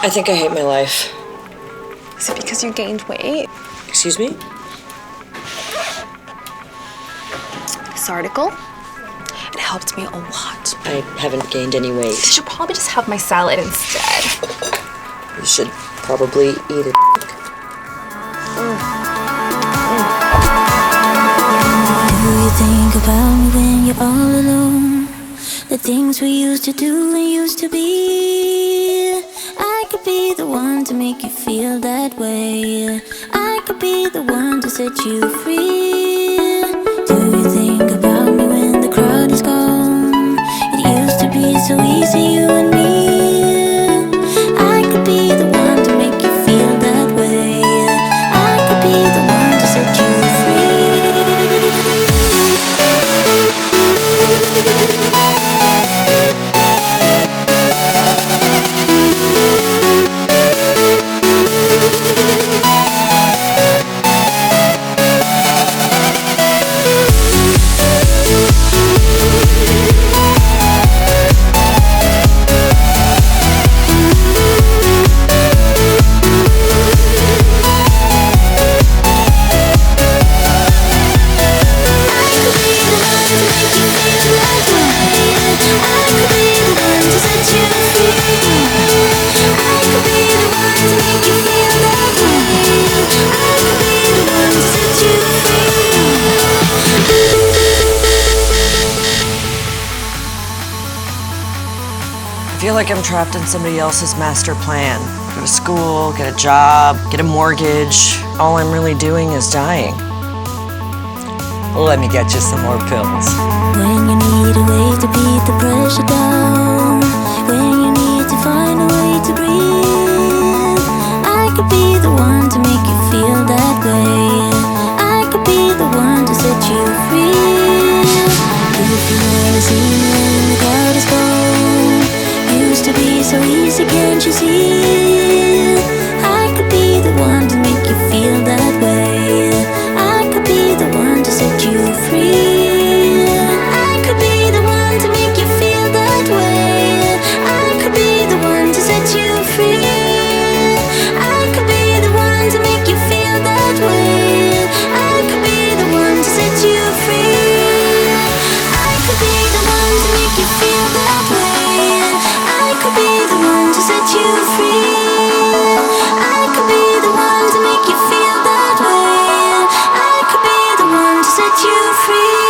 I think I hate my life. Is it because you gained weight? Excuse me? This article, it helped me a lot. I haven't gained any weight. You should probably just have my salad instead. You should probably eat it. Do you think about me when you're all alone? The things we used to do and used to be. I could be the one to make you feel that way. I could be the one to set you free. Do you think about me when the crowd is gone? It used to be so easy, you and me. I could be the one to make you feel that way. I could be the one to set you free. I feel like I'm trapped in somebody else's master plan. Go to school, get a job, get a mortgage. All I'm really doing is dying. Let me get you some more pills. When you need a way to beat the pressure down, when you need to find a way to breathe, I could be the one to make you feel that way. I could be the one to set you free. If you never see me when the crowd is gone, used to be so easy, can't you see? I could be the one to make you feel that way. I could be the one to set you free. I could be the one to make you feel that way. I could be the one to set you free. I could be the one to make you feel that way. I could be the one to set you free. I could be the one to make you feel that way. I could be the one to set you free. I could be the one to make you feel that way. I could be the one to set you free.